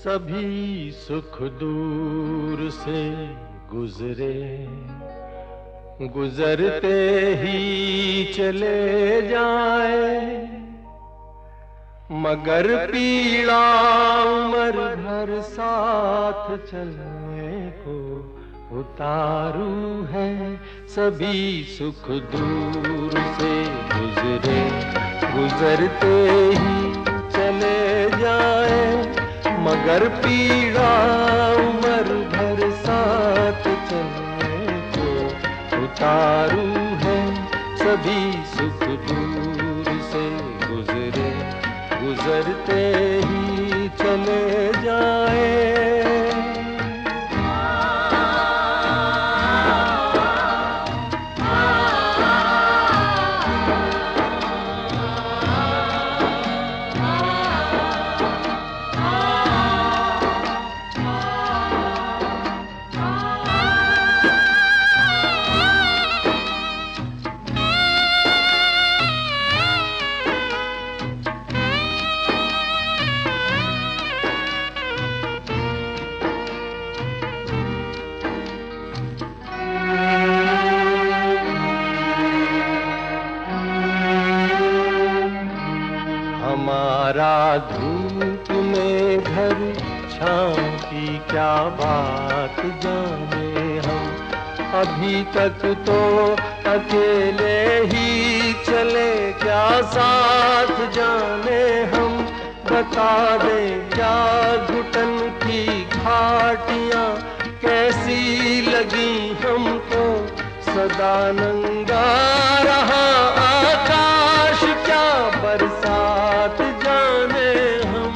सभी सुख दूर से गुजरे, गुजरते ही चले जाए, मगर पीड़ा उम्र भर साथ चलने को उतारू है। सभी सुख दूर से गुजरे, गुजरते ही चले जाए, मगर पीड़ा उम्र भर साथ चलने को उतारू है। सभी सुख दूर से गुजरे, गुजरते ही चले जाए। हमारा धूप में घर छाँव की क्या बात जाने हम, अभी तक तो अकेले ही चले, क्या साथ जाने हम। बता दे क्या घुटन की घाटियाँ कैसी लगी हमको, सदा नंगा रहा आकाश, क्या बरसात जाने हम।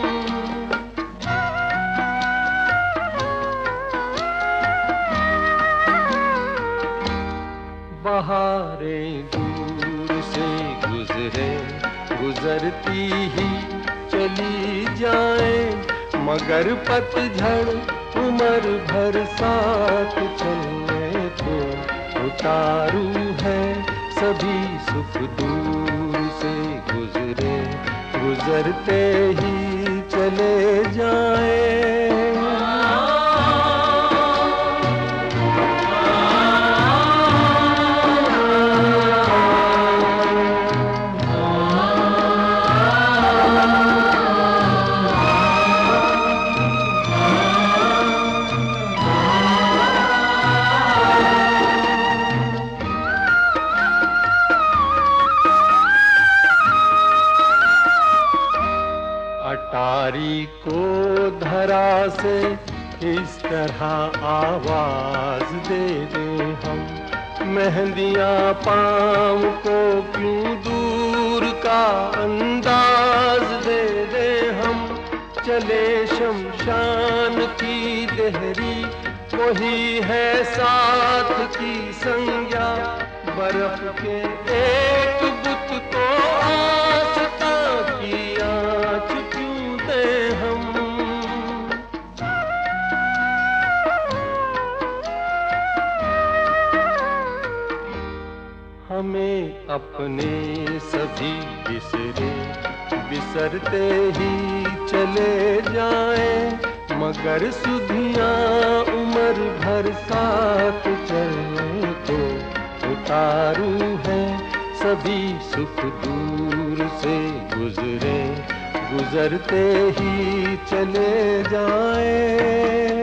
बहारें दूर से गुजरे, गुजरती ही चली जाए, मगर पतझड़ उम्र भर साथ चलने को उतारू है। सभी सुख दूर से गुजरे, गुजरते ही चले जाए। अटारी को धरा से इस तरह आवाज दे दे हम, मेहंदियां पाँव को क्यों दूर का अंदाज दे दे हम। चले शमशान की देहरी, वही है साथ की संज्ञा, बर्फ के एक बुत को आस्था की आँच क्यों दे हम। हमें अपने सभी बिसरे, बिसरते ही चले जाए, मगर सुधियां उम्र भर साथ चलने को उतारू है। सभी सुख दूर से गुजरे, गुजरते ही चले जाए।